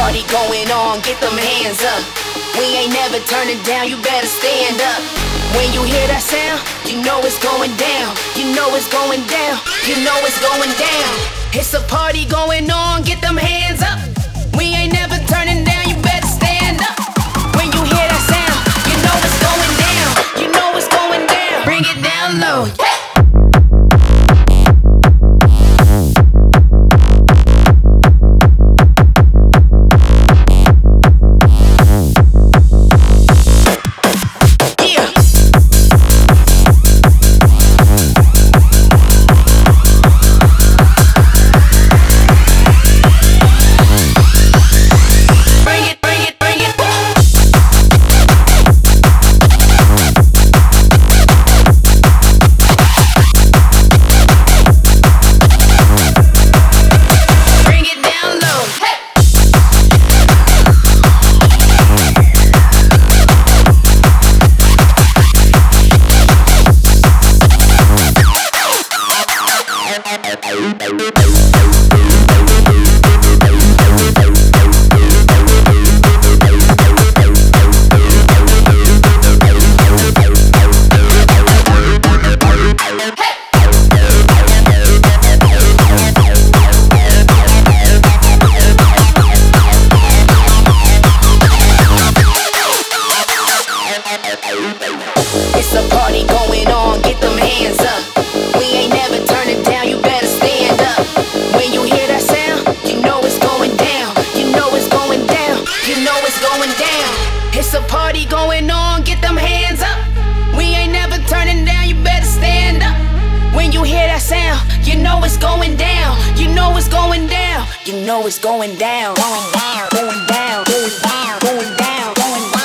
party going on, get them hands up. We ain't never turning down, you better stand up. When you hear that sound, you know it's going down. You know it's going down, you know it's going down. It's a party going on, get them hands up. We ain't never turning down, you better stand up. When you hear that sound, you know it's going down. You know it's going down. Bring it down low. It's a party going on, get them hands up. We ain't never turning down, you better stand up. When you hear that sound, you know it's going down. You know it's going down, you know it's going down. It's a party going on, get them hands up. We ain't never turning down, you better stand up. When you hear that sound, you know it's going down. You know it's going down, you know it's going down. Going down, going down, going down, going down, going down.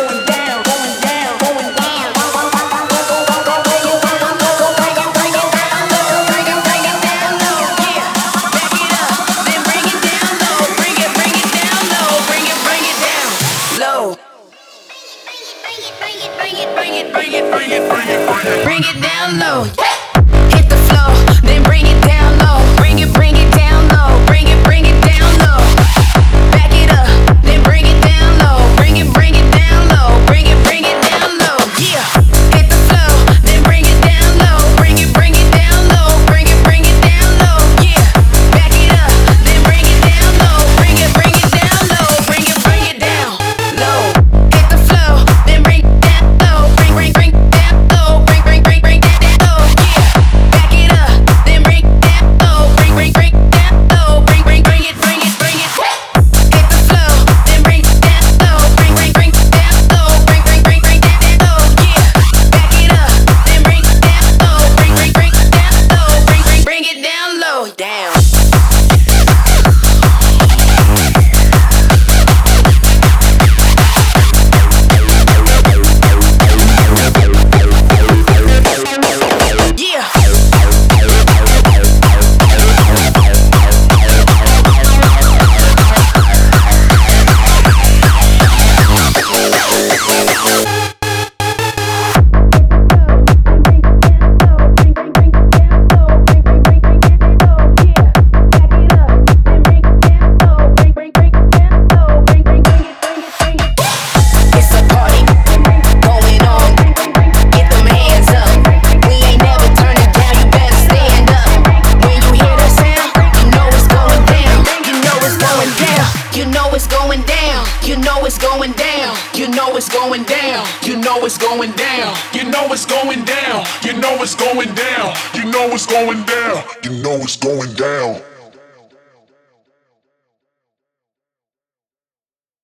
Bring it down low. Hit the floor, then bring it down low. Bring it down low. Bring it down low. Back it up, then bring it down low. Bring it down low. Bring it down low. Yeah. Hit the floor, then bring it down low. Bring it down low. Bring it down low. Yeah. Back it up, then bring it down low. Bring it down low. Bring it down low. Hit the floor, then bring it down low. Bring down low. Bring down low. Yeah. Back it up, then bring it down low. Bring down low. Bring it. Hit the floor, then bring it down low. Bring down low. Bring down low. Yeah. Back it up, then bring it down low. Bring down low. Bring it down low. Down. You know it's going down. You know it's going down. You know it's going down. You know it's going down. You know it's going down. You know it's going down. You know it's going down.